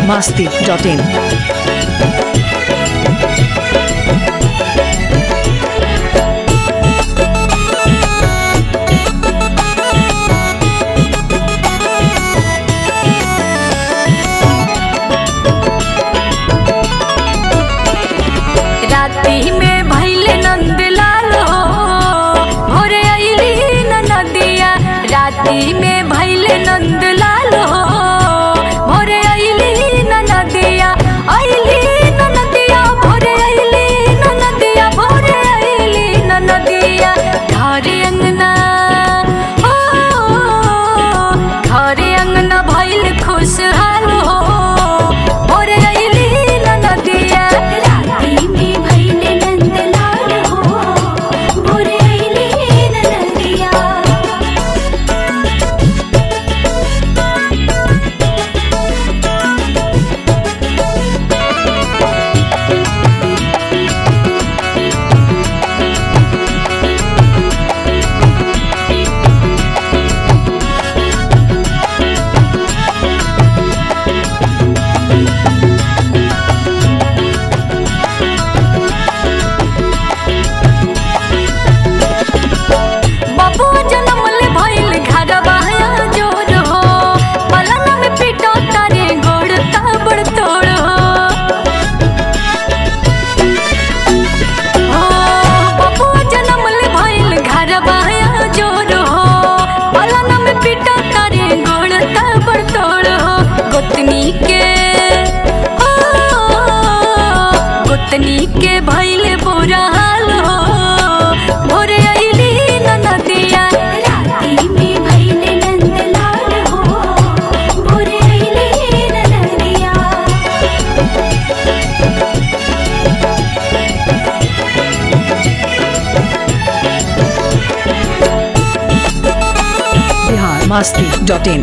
biharmasti.in। राती में भइले नंदलाल हो भोरे अइली ननदिया। राती में भइले नंदलाल हो भोरे अइली ननदिया। अइली ननदिया भोरे अइली ननदिया भोरे अइली ननदिया। घरे अंगना हो घरे अंगना भइल खुशहाल हो भोरे अइली ननदिया। गोतनी के भइले बुरा हाल हो भोरे अइली ननदिया। राती में भइले नंदलाल हो भोरे अइली ननदिया। biharmasti.in।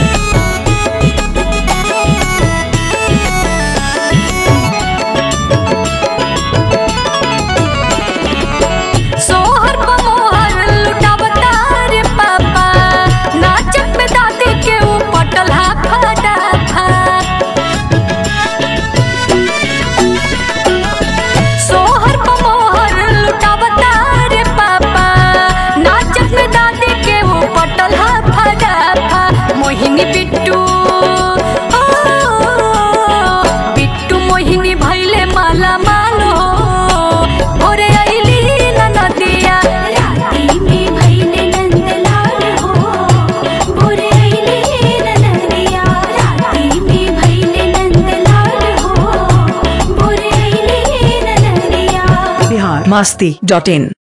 मोहिनी बिट्टू बिट्टू मोहिनी भइले माला माल हो भोरे अइली ननदिया। राती में भइले नंदलाल हो भोरे अइली ननदिया। राती में भइले नंदलाल हो भोरे अइली ननदिया। biharmasti.in।